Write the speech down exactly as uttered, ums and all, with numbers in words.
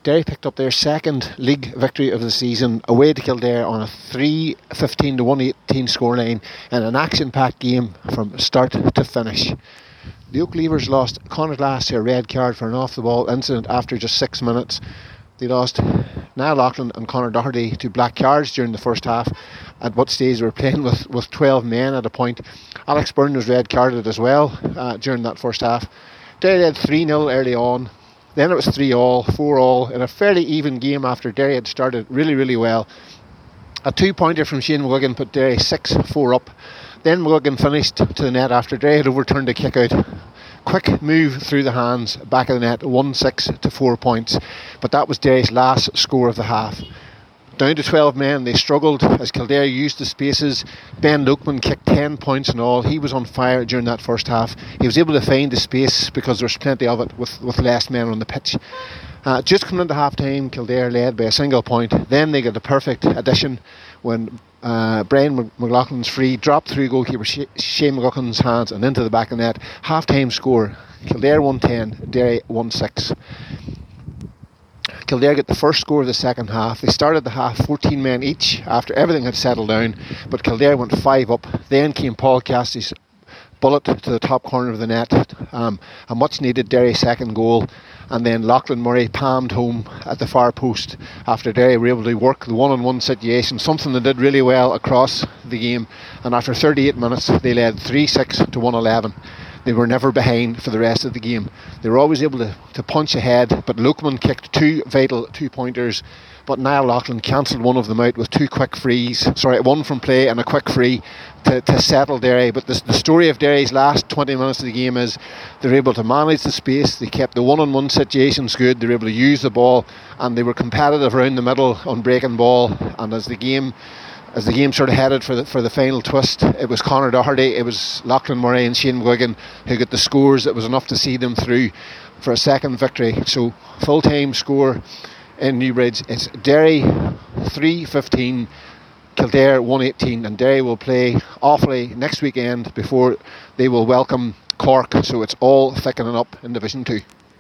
Derry picked up their second league victory of the season away to Kildare on a three fifteen to one eighteen scoreline in an action-packed game from start to finish. The Oak Leavers lost Conor Glass to a red card for an off-the-ball incident after just six minutes. They lost Niall Loughlin and Conor Doherty to black cards during the first half, at what stage they were playing with, with twelve men at a point. Alex Byrne was red carded as well uh, during that first half. Derry led three nil early on. Then it was three all, four all in a fairly even game after Derry had started really, really well. A two-pointer from Shane McGuigan put Derry six four up. Then McGuigan finished to the net after Derry had overturned a kick out. Quick move through the hands, back of the net, one six to four points. But that was Derry's last score of the half. Down to twelve men, they struggled as Kildare used the spaces. Ben Lokeman kicked ten points in all. He was on fire during that first half. He was able to find the space because there was plenty of it with, with less men on the pitch. Uh, just coming into half time, Kildare led by a single point. Then they got the perfect addition when uh, Brian McLaughlin's free dropped through goalkeeper Shane McGuckin's hands and into the back of the net. Half time score, Kildare one ten, Derry one six. Kildare got the first score of the second half. They started the half fourteen men each after everything had settled down, but Kildare went five up. Then came Paul Cassidy's bullet to the top corner of the net, um, a much needed Derry second goal, and then Lachlan Murray palmed home at the far post after Derry were able to work the one-on-one situation, something they did really well across the game, and after thirty-eight minutes they led three six to one eleven. They were never behind for the rest of the game. They were always able to, to punch ahead, but Lokeman kicked two vital two-pointers, but Niall Loughlin cancelled one of them out with two quick frees, sorry, one from play and a quick free to, to settle Derry. But the, the story of Derry's last twenty minutes of the game is they were able to manage the space, they kept the one-on-one situations good, they were able to use the ball, and they were competitive around the middle on breaking ball. And as the game As the game sort of headed for the, for the final twist, it was Conor Doherty, it was Lachlan Murray and Shane McGuigan who got the scores that was enough to see them through for a second victory. So full-time score in Newbridge, it's Derry three fifteen, Kildare one eighteen, and Derry will play Offaly next weekend before they will welcome Cork. So it's all thickening up in Division two.